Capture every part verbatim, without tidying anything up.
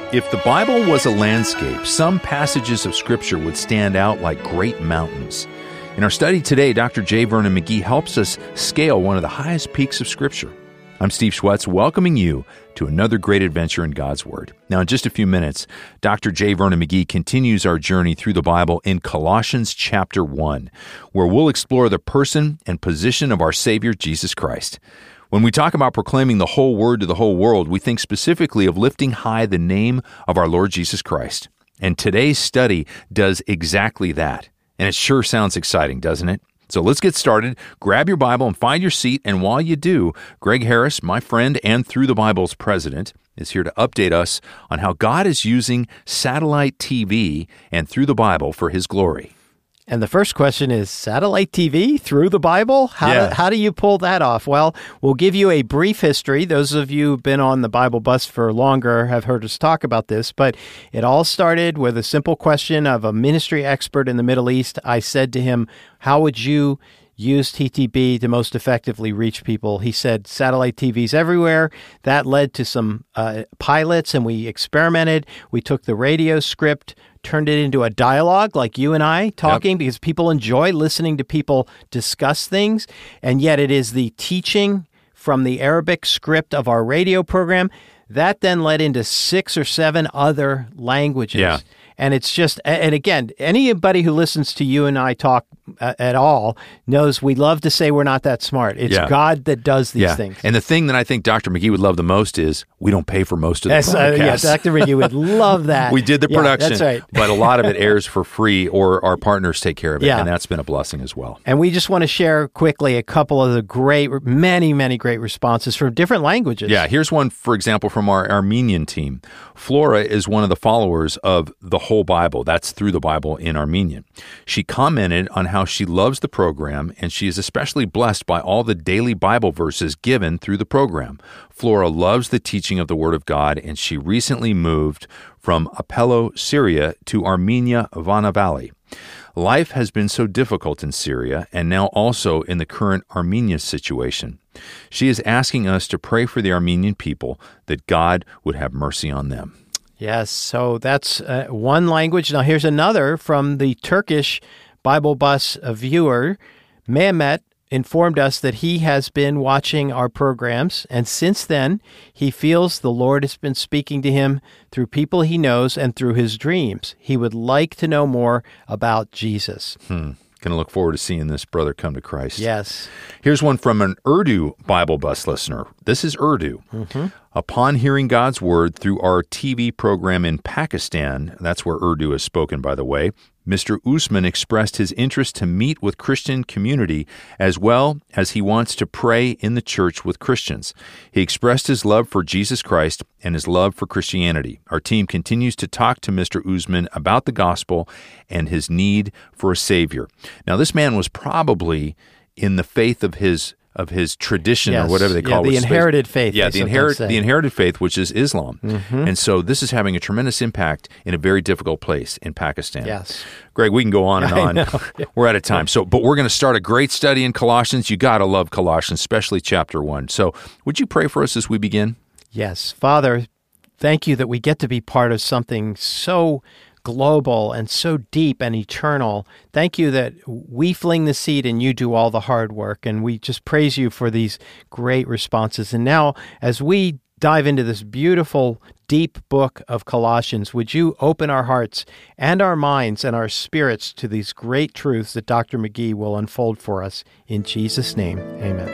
If the Bible was a landscape, some passages of Scripture would stand out like great mountains. In our study today, Doctor J. Vernon McGee helps us scale one of the highest peaks of Scripture. I'm Steve Schwetz, welcoming you to another great adventure in God's Word. Now, in just a few minutes, Doctor J. Vernon McGee continues our journey through the Bible in Colossians chapter one, where we'll explore the person and position of our Savior, Jesus Christ. When we talk about proclaiming the whole Word to the whole world, we think specifically of lifting high the name of our Lord Jesus Christ. And today's study does exactly that. And it sure sounds exciting, doesn't it? So let's get started. Grab your Bible and find your seat. And while you do, Greg Harris, my friend and Through the Bible's president, is here to update us on how God is using satellite T V and Through the Bible for His glory. And the first question is, satellite T V through the Bible? How, yeah. do, how do you pull that off? Well, we'll give you a brief history. Those of you who've been on the Bible bus for longer have heard us talk about this, but it all started with a simple question of a ministry expert in the Middle East. I said to him, how would you use T T B to most effectively reach people? He said, satellite T Vs everywhere. That led to some uh, pilots, and we experimented. We took the radio script, turned it into a dialogue like you and I talking, yep. because people enjoy listening to people discuss things. And yet it is the teaching from the Arabic script of our radio program that then led into six or seven other languages. Yeah. And it's just, and again, anybody who listens to you and I talk uh, at all knows we love to say we're not that smart. It's yeah. God that does these yeah. things. And the thing that I think Doctor McGee would love the most is we don't pay for most of the yes, broadcasts. Uh, yeah, Doctor McGee would love that. We did the yeah, production, that's right. but a lot of it airs for free or our partners take care of it, yeah. and that's been a blessing as well. And we just want to share quickly a couple of the great, many, many great responses from different languages. Yeah, here's one, for example, from our Armenian team. Flora is one of the followers of the whole Bible. That's Through the Bible in Armenian. She commented on how she loves the program, and she is especially blessed by all the daily Bible verses given through the program. Flora loves the teaching of the Word of God, and she recently moved from Apello, Syria, to Armenia, Vana Valley. Life has been so difficult in Syria, and now also in the current Armenia situation. She is asking us to pray for the Armenian people, that God would have mercy on them. Yes, so that's uh, one language. Now here's another from the Turkish Bible Bus viewer. Mehmet informed us that he has been watching our programs, and since then, he feels the Lord has been speaking to him through people he knows and through his dreams. He would like to know more about Jesus. Hmm. Going to look forward to seeing this brother come to Christ. Yes. Here's one from an Urdu Bible Bus listener. This is Urdu. Mm-hmm. Upon hearing God's Word through our T V program in Pakistan, that's where Urdu is spoken, by the way, Mister Usman expressed his interest to meet with Christian community as well as he wants to pray in the church with Christians. He expressed his love for Jesus Christ and his love for Christianity. Our team continues to talk to Mister Usman about the gospel and his need for a Savior. Now, this man was probably in the faith of his of his tradition, yes. or whatever they call yeah, it. the inherited faith. Yeah, the, inherit, the inherited faith, which is Islam. Mm-hmm. And so this is having a tremendous impact in a very difficult place in Pakistan. Yes. Greg, we can go on and on. Yeah. We're out of time. So, but we're going to start a great study in Colossians. You got to love Colossians, especially chapter one. So would you pray for us as we begin? Yes. Father, thank you that we get to be part of something so global and so deep and eternal. Thank you that we fling the seed and you do all the hard work. And we just praise you for these great responses. And now, as we dive into this beautiful, deep book of Colossians, would you open our hearts and our minds and our spirits to these great truths that Doctor McGee will unfold for us. In Jesus' name, amen.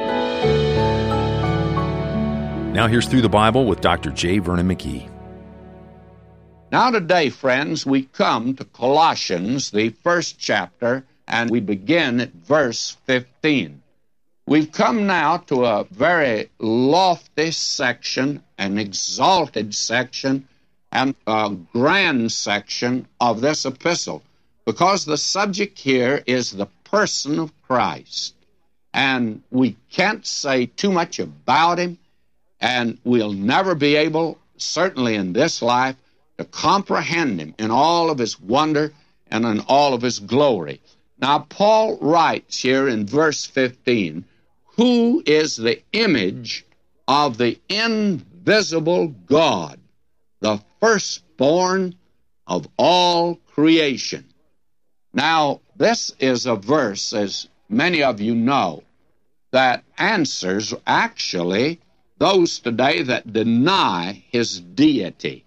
Now here's Through the Bible with Doctor J. Vernon McGee. Now today, friends, we come to Colossians, the first chapter, and we begin at verse fifteen. We've come now to a very lofty section, an exalted section, and a grand section of this epistle, because the subject here is the person of Christ. And we can't say too much about him, and we'll never be able, certainly in this life, to comprehend him in all of his wonder and in all of his glory. Now, Paul writes here in verse fifteen, who is the image of the invisible God, the firstborn of all creation. Now, this is a verse, as many of you know, that answers actually those today that deny his deity.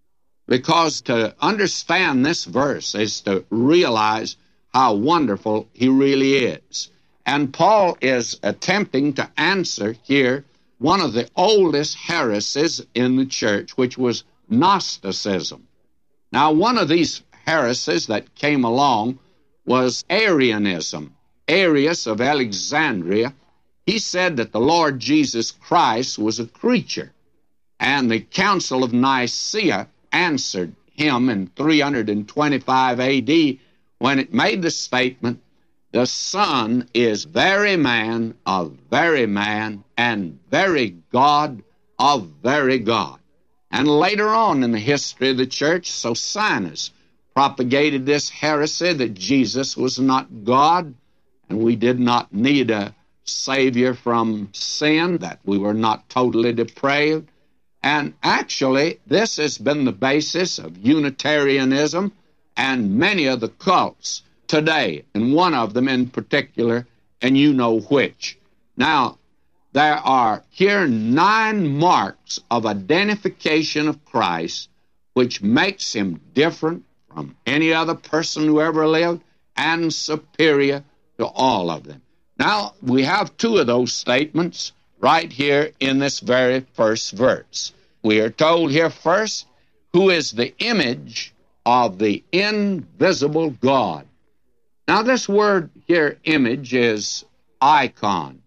Because to understand this verse is to realize how wonderful he really is. And Paul is attempting to answer here one of the oldest heresies in the church, which was Gnosticism. Now, one of these heresies that came along was Arianism. Arius of Alexandria, he said that the Lord Jesus Christ was a creature. And the Council of Nicaea answered him in three twenty-five A D when it made the statement, the Son is very man of very man and very God of very God. And later on in the history of the church, Socinus propagated this heresy that Jesus was not God and we did not need a Savior from sin, that we were not totally depraved. And actually, this has been the basis of Unitarianism and many of the cults today, and one of them in particular, and you know which. Now, there are here nine marks of identification of Christ which makes him different from any other person who ever lived and superior to all of them. Now, we have two of those statements right here in this very first verse. We are told here first, who is the image of the invisible God. Now, this word here, image, is icon.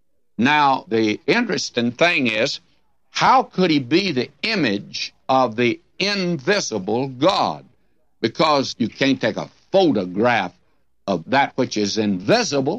Now, the interesting thing is, how could he be the image of the invisible God? Because you can't take a photograph of that which is invisible.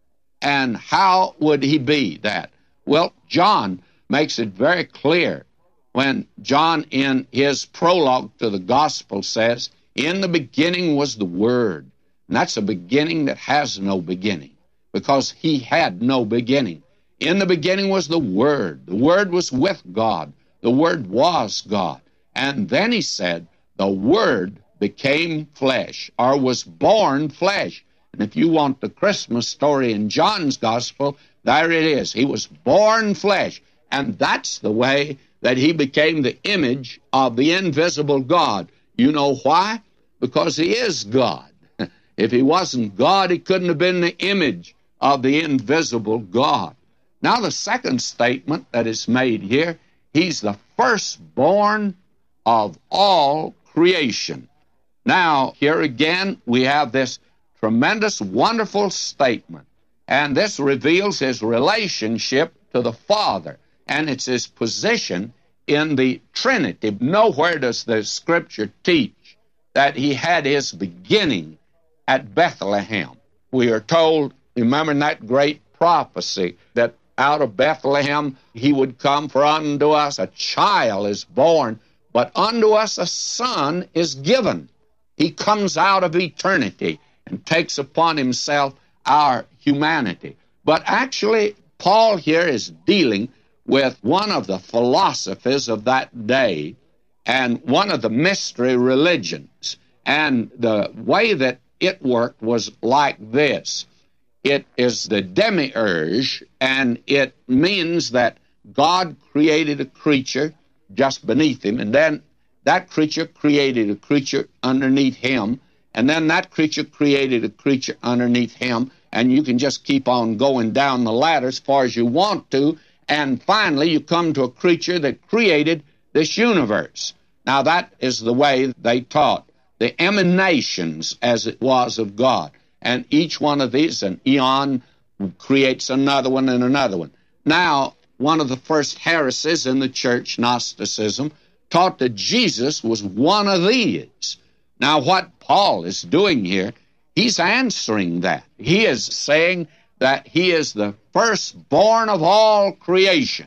And how would he be that? Well, John makes it very clear when John, in his prologue to the gospel, says, in the beginning was the Word. And that's a beginning that has no beginning, because he had no beginning. In the beginning was the Word. The Word was with God. The Word was God. And then he said, the Word became flesh, or was born flesh. And if you want the Christmas story in John's gospel, there it is. He was born flesh. And that's the way that he became the image of the invisible God. You know why? Because he is God. If he wasn't God, he couldn't have been the image of the invisible God. Now, the second statement that is made here, he's the firstborn of all creation. Now, here again, we have this tremendous, wonderful statement. And this reveals his relationship to the Father. And it's his position in the Trinity. Nowhere does the Scripture teach that he had his beginning at Bethlehem. We are told, remember that great prophecy, that out of Bethlehem he would come, for unto us a child is born, but unto us a son is given. He comes out of eternity and takes upon himself our humanity. But actually, Paul here is dealing with one of the philosophies of that day and one of the mystery religions. And the way that it worked was like this. It is the demiurge, and it means that God created a creature just beneath him, and then that creature created a creature underneath him, and then that creature created a creature underneath him, and you can just keep on going down the ladder as far as you want to, and finally you come to a creature that created this universe. Now that is the way they taught the emanations, as it was, of God. And each one of these, an eon, creates another one and another one. Now, one of the first heresies in the church, Gnosticism, taught that Jesus was one of these. Now, what Paul is doing here, he's answering that. He is saying that he is the firstborn of all creation.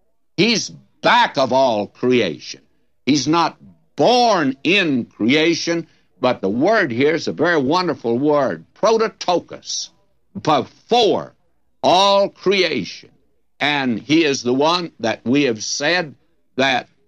He's back of all creation. He's not born in creation, but the word here is a very wonderful word, prototokos, before all creation. And he is the one that we have said that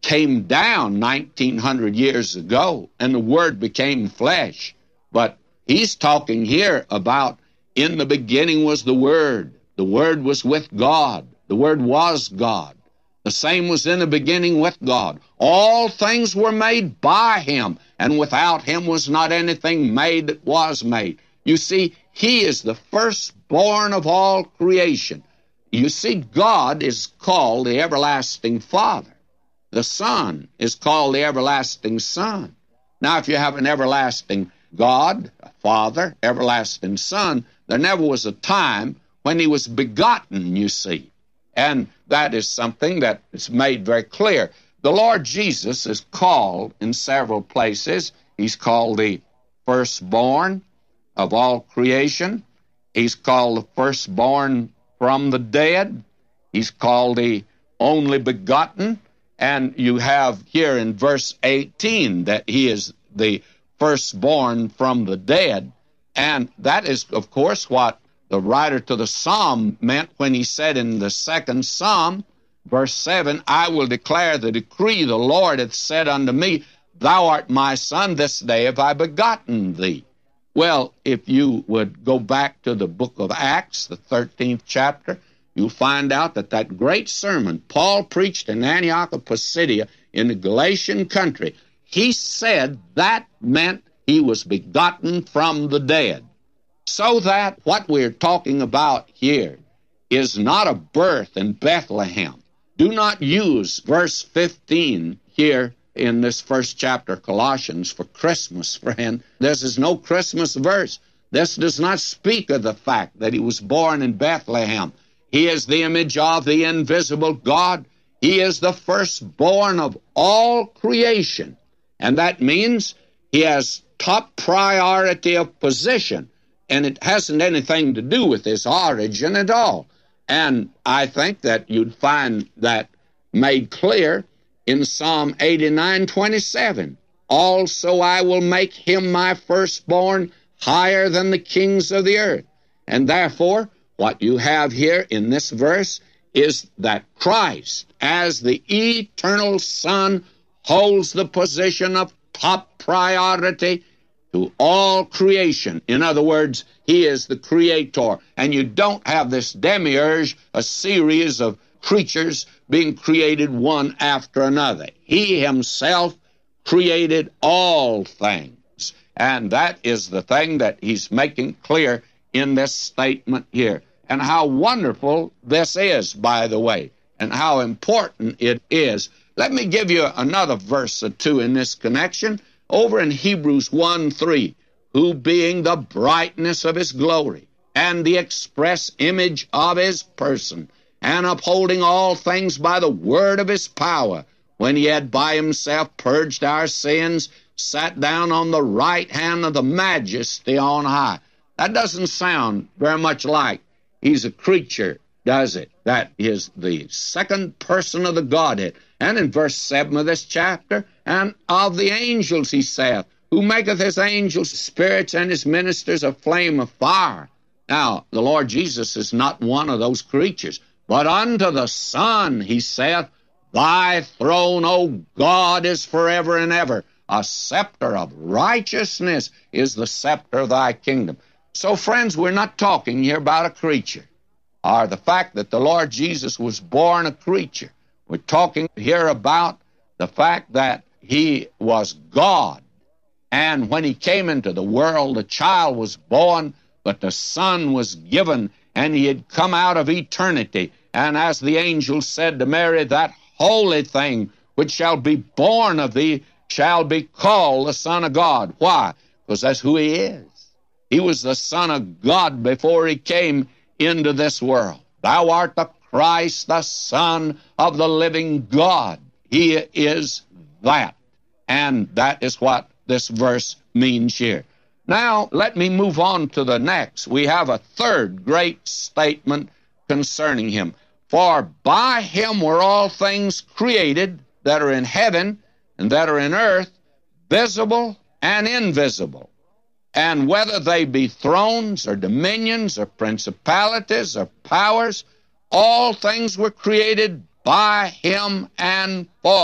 came down nineteen hundred years ago, and the Word became flesh. But he's talking here about in the beginning was the Word. The Word was with God. The Word was God. The same was in the beginning with God. All things were made by Him, and without Him was not anything made that was made. You see, He is the firstborn of all creation. You see, God is called the everlasting Father. The Son is called the everlasting Son. Now, if you have an everlasting God, a Father, everlasting Son, there never was a time when He was begotten, you see. And that is something that is made very clear. The Lord Jesus is called in several places. He's called the firstborn of all creation. He's called the firstborn from the dead. He's called the only begotten. And you have here in verse eighteen that He is the firstborn from the dead. And that is, of course, what the writer to the Psalm meant when he said in the second Psalm, verse seven, I will declare the decree the Lord hath said unto me, Thou art my son, this day have I begotten thee. Well, if you would go back to the book of Acts, the thirteenth chapter, you'll find out that that great sermon Paul preached in Antioch of Pisidia in the Galatian country, he said that meant he was begotten from the dead. So that what we're talking about here is not a birth in Bethlehem. Do not use verse fifteen here in this first chapter of Colossians for Christmas, friend. This is no Christmas verse. This does not speak of the fact that He was born in Bethlehem. He is the image of the invisible God. He is the firstborn of all creation. And that means He has top priority of position. And it hasn't anything to do with His origin at all. And I think that you'd find that made clear in Psalm eighty-nine twenty-seven. Also I will make Him my firstborn higher than the kings of the earth. And therefore, what you have here in this verse is that Christ, as the eternal Son, holds the position of top priority to all creation. In other words, He is the creator. And you don't have this demiurge, a series of creatures being created one after another. He Himself created all things. And that is the thing that He's making clear in this statement here. And how wonderful this is, by the way, and how important it is. Let me give you another verse or two in this connection. Over in Hebrews one three, who being the brightness of His glory, and the express image of His person, and upholding all things by the word of His power, when He had by Himself purged our sins, sat down on the right hand of the Majesty on high. That doesn't sound very much like He's a creature, does it? That is the second person of the Godhead. And in verse seven of this chapter, and of the angels He saith, who maketh His angels spirits and His ministers a flame of fire. Now, the Lord Jesus is not one of those creatures, but unto the Son He saith, Thy throne, O God, is forever and ever. A scepter of righteousness is the scepter of Thy kingdom. So, friends, we're not talking here about a creature, or the fact that the Lord Jesus was born a creature. We're talking here about the fact that He was God. And when He came into the world, a child was born, but the Son was given, and He had come out of eternity. And as the angel said to Mary, that holy thing which shall be born of thee shall be called the Son of God. Why? Because that's who He is. He was the Son of God before He came into this world. Thou art the Christ, the Son of the living God. He is that. And that is what this verse means here. Now, let me move on to the next. We have a third great statement concerning Him. For by Him were all things created that are in heaven and that are in earth, visible and invisible. And whether they be thrones or dominions or principalities or powers, all things were created by Him and for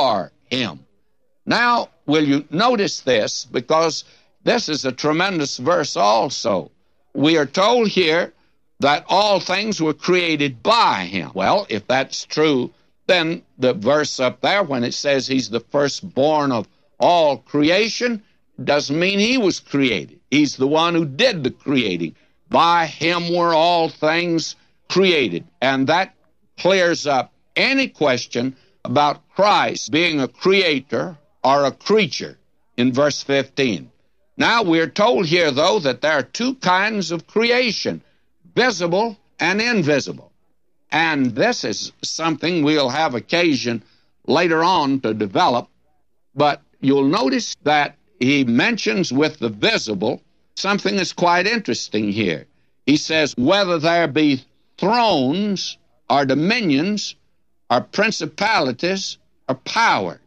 him. Now, will you notice this? Because this is a tremendous verse also. We are told here that all things were created by him. Well, if that's true, then the verse up there, when it says he's the firstborn of all creation, doesn't mean he was created. He's the one who did the creating. By him were all things created. And that clears up any question about Christ being a creator or a creature in verse fifteen. Now, we're told here, though, that there are two kinds of creation, visible and invisible. And this is something we'll have occasion later on to develop. But you'll notice that he mentions with the visible something that's quite interesting here. He says, whether there be thrones or dominions or principalities or powers.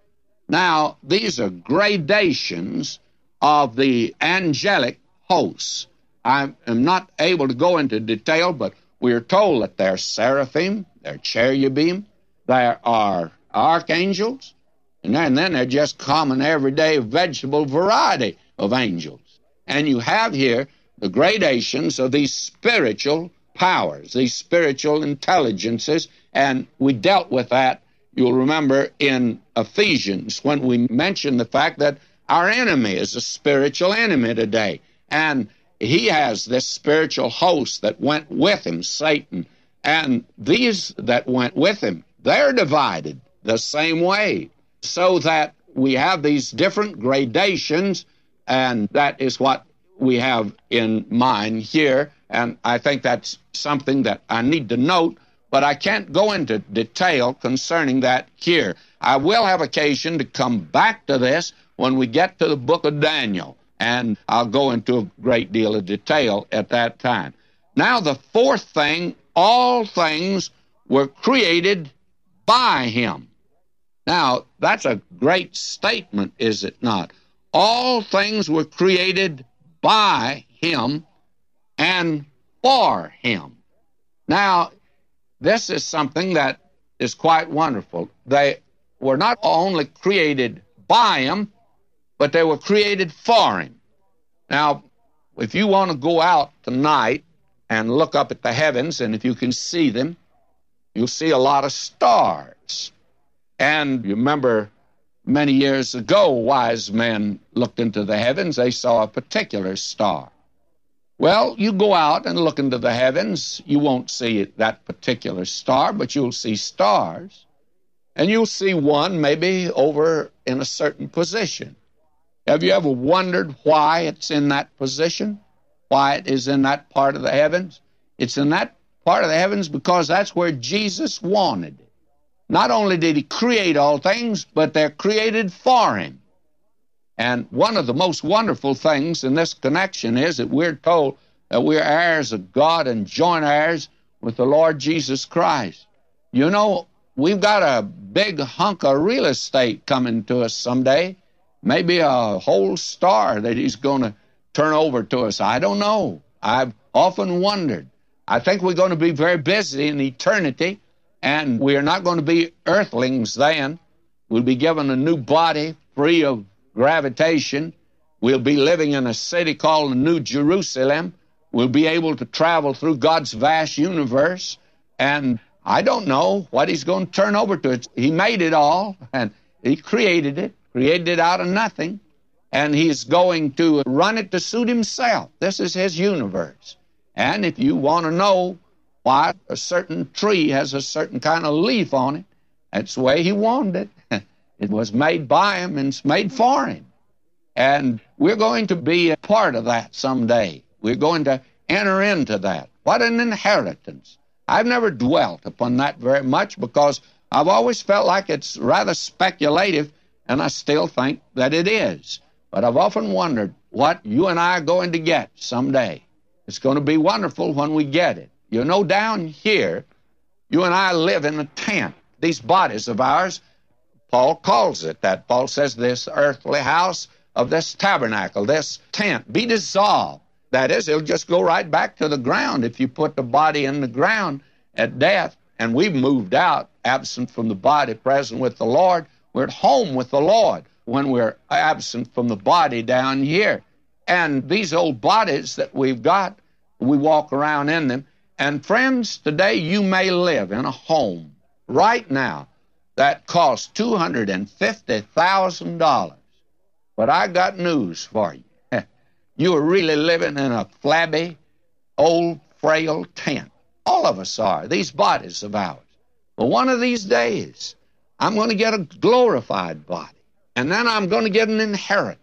Now, these are gradations of the angelic hosts. I am not able to go into detail, but we are told that there are seraphim, there are cherubim, there are archangels, and then, and then they're just common, everyday, vegetable variety of angels. And you have here the gradations of these spiritual powers, these spiritual intelligences, and we dealt with that, you'll remember, in Ephesians, when we mentioned the fact that our enemy is a spiritual enemy today, and he has this spiritual host that went with him, Satan, and these that went with him, they're divided the same way, so that we have these different gradations, and that is what we have in mind here, and I think that's something that I need to note, but I can't go into detail concerning that here. I will have occasion to come back to this when we get to the book of Daniel, and I'll go into a great deal of detail at that time. Now, the fourth thing, all things were created by him. Now, that's a great statement, is it not? All things were created by him and for him. Now, this is something that is quite wonderful. They were not only created by him, but they were created for him. Now, if you want to go out tonight and look up at the heavens, and if you can see them, you'll see a lot of stars. And you remember many years ago, wise men looked into the heavens. They saw a particular star. Well, you go out and look into the heavens, you won't see that particular star, but you'll see stars. And you'll see one maybe over in a certain position. Have you ever wondered why it's in that position? Why it is in that part of the heavens? It's in that part of the heavens because that's where Jesus wanted it. Not only did he create all things, but they're created for him. And one of the most wonderful things in this connection is that we're told that we're heirs of God and joint heirs with the Lord Jesus Christ. You know, we've got a big hunk of real estate coming to us someday. Maybe a whole star that he's going to turn over to us. I don't know. I've often wondered. I think we're going to be very busy in eternity, and we are not going to be earthlings then. We'll be given a new body free of gravitation. We'll be living in a city called the New Jerusalem. We'll be able to travel through God's vast universe, and I don't know what he's going to turn over to us. He made it all, and he created it, created it out of nothing, and he's going to run it to suit himself. This is his universe. And if you want to know why a certain tree has a certain kind of leaf on it, that's the way he wanted it. It was made by him and it's made for him. And we're going to be a part of that someday. We're going to enter into that. What an inheritance. I've never dwelt upon that very much because I've always felt like it's rather speculative, and I still think that it is. But I've often wondered what you and I are going to get someday. It's going to be wonderful when we get it. You know, down here, you and I live in a tent. These bodies of ours, Paul calls it that. Paul says this earthly house of this tabernacle, this tent, be dissolved. That is, it'll just go right back to the ground if you put the body in the ground at death. And we've moved out, absent from the body, present with the Lord. We're at home with the Lord when we're absent from the body down here. And these old bodies that we've got, we walk around in them. And friends, today you may live in a home right now that costs two hundred fifty thousand dollars. But I got news for you. You are really living in a flabby, old, frail tent. All of us are, these bodies of ours. But one of these days, I'm going to get a glorified body. And then I'm going to get an inheritance.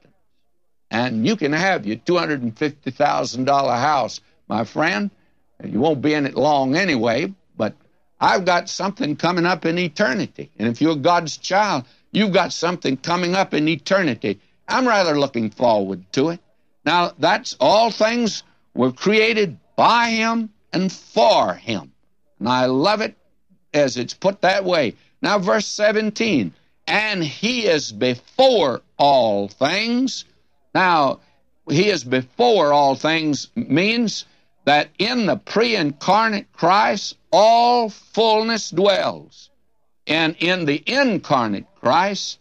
And you can have your two hundred fifty thousand dollars house, my friend. You won't be in it long anyway, but I've got something coming up in eternity. And if you're God's child, you've got something coming up in eternity. I'm rather looking forward to it. Now, that's all things were created by Him and for Him. And I love it as it's put that way. Now, verse seventeen, and He is before all things. Now, He is before all things means that in the pre-incarnate Christ, all fullness dwells. And in the incarnate Christ,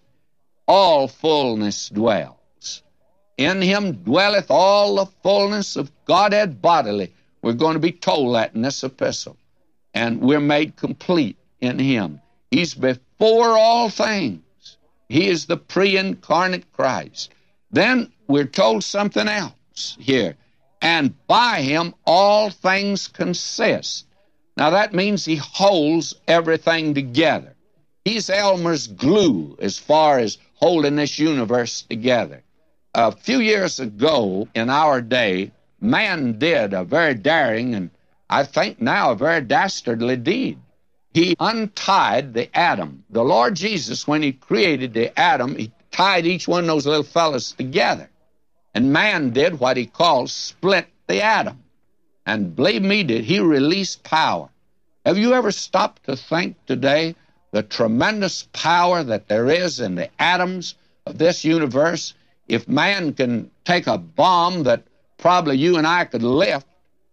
all fullness dwells. In Him dwelleth all the fullness of Godhead bodily. We're going to be told that in this epistle. And we're made complete in Him. He's before all things. He is the pre-incarnate Christ. Then we're told something else here. And by Him all things consist. Now that means He holds everything together. He's Elmer's glue as far as holding this universe together. A few years ago in our day, man did a very daring and I think now a very dastardly deed. He untied the atom. The Lord Jesus, when He created the atom, He tied each one of those little fellas together. And man did what He called split the atom. And believe me, did He release power. Have you ever stopped to think today the tremendous power that there is in the atoms of this universe? If man can take a bomb that probably you and I could lift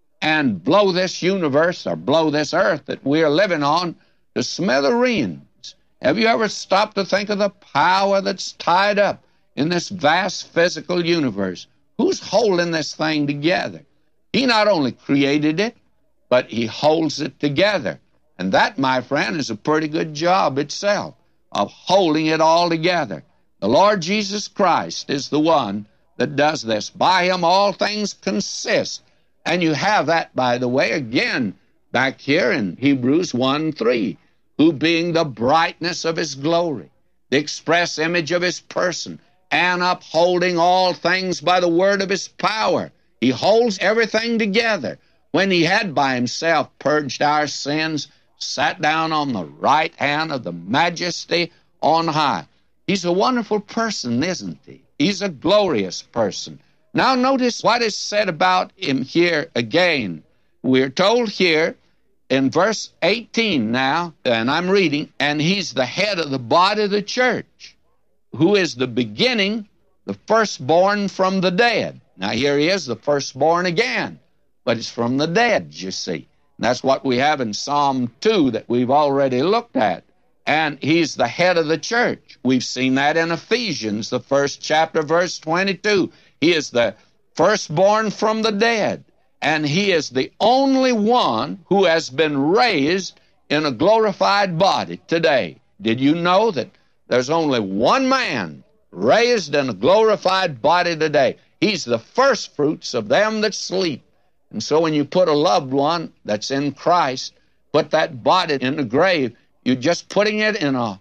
and blow this universe or blow this earth that we are living on to smithereens. Have you ever stopped to think of the power that's tied up in this vast physical universe? Who's holding this thing together? He not only created it, but He holds it together. And that, my friend, is a pretty good job itself of holding it all together. The Lord Jesus Christ is the one that does this. By Him all things consist. And you have that, by the way, again, back here in Hebrews one three, who being the brightness of His glory, the express image of His person, and upholding all things by the word of His power. He holds everything together. When He had by Himself purged our sins, sat down on the right hand of the Majesty on high. He's a wonderful person, isn't He? He's a glorious person. Now notice what is said about Him here again. We're told here in verse eighteen now, and I'm reading, and He's the head of the body of the church, who is the beginning, the firstborn from the dead. Now here He is, the firstborn again, but it's from the dead, you see. And that's what we have in Psalm two that we've already looked at. And He's the head of the church. We've seen that in Ephesians, the first chapter, verse twenty-two. He is the firstborn from the dead. And He is the only one who has been raised in a glorified body today. Did you know that there's only one man raised in a glorified body today? He's the first fruits of them that sleep. And so when you put a loved one that's in Christ, put that body in the grave, you're just putting it in a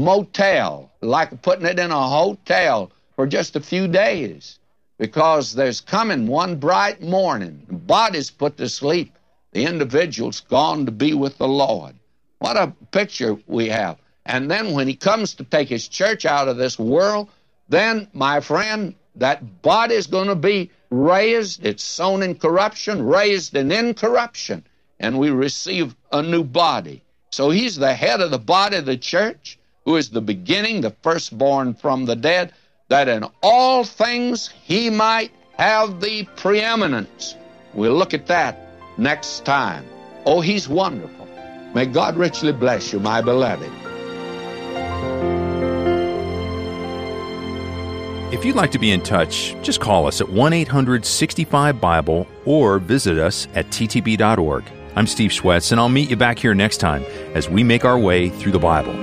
motel, like putting it in a hotel for just a few days. Because there's coming one bright morning, the body's put to sleep, the individual's gone to be with the Lord. What a picture we have. And then when He comes to take His church out of this world, then, my friend, that body's going to be raised. It's sown in corruption, raised in incorruption, and we receive a new body. So He's the head of the body of the church, who is the beginning, the firstborn from the dead, that in all things He might have the preeminence. We'll look at that next time. Oh, He's wonderful. May God richly bless you, my beloved. If you'd like to be in touch, just call us at one eight hundred sixty-five Bible or visit us at t t b dot org. I'm Steve Schwetz, and I'll meet you back here next time as we make our way through the Bible.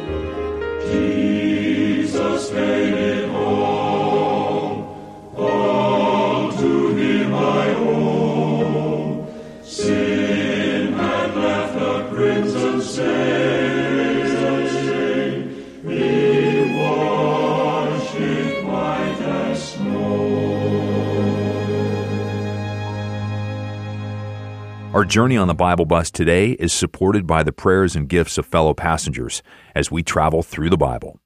Jesus made it all, all to Him I owe. Sin had left a crimson stain, He washed it white as snow. Our journey on the Bible Bus today is supported by the prayers and gifts of fellow passengers as we travel through the Bible.